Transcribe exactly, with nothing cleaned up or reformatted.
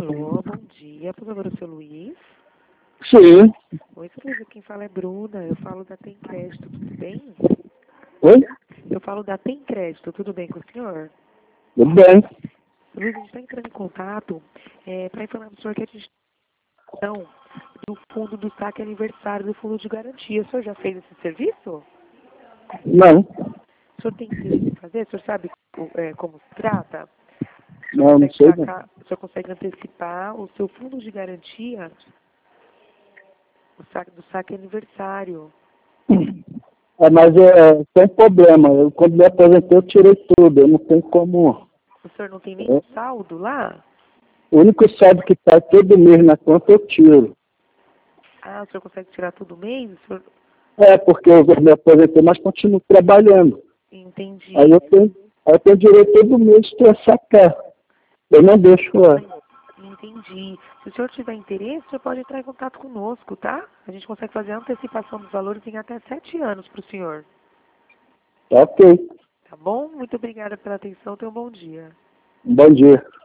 Alô, bom dia. Por favor, o seu Luiz? Sim. Oi, seu Luiz, quem fala é Bruna. Eu falo da Tem Crédito, tudo bem? Oi? Eu falo da Tem Crédito, tudo bem com o senhor? Tudo bem. Luiz, a gente está entrando em contato é, para informar para o senhor que a gente não do fundo do saque aniversário do fundo de garantia. O senhor já fez esse serviço? Não. O senhor tem interesse em fazer? O senhor sabe é, como se trata? O senhor Não, não consegue sei não. sacar, o senhor consegue antecipar o seu fundo de garantia o saque, do saque aniversário. É, mas é, tem problema. Eu, quando me aposentei, eu tirei tudo. Eu não tenho como. O senhor não tem É. nenhum saldo lá? O único saldo que está todo mês na conta eu tiro. Ah, o senhor consegue tirar todo mês? O senhor... É, porque eu me aposentei, mas continuo trabalhando. Entendi. Aí eu tenho, aí eu tenho direito todo mês para sacar. Eu não deixo lá. Entendi. Se o senhor tiver interesse, o senhor pode entrar em contato conosco, tá? A gente consegue fazer a antecipação dos valores em até sete anos para o senhor. Ok. Tá bom? Muito obrigada pela atenção. Tenha um bom dia. Bom dia.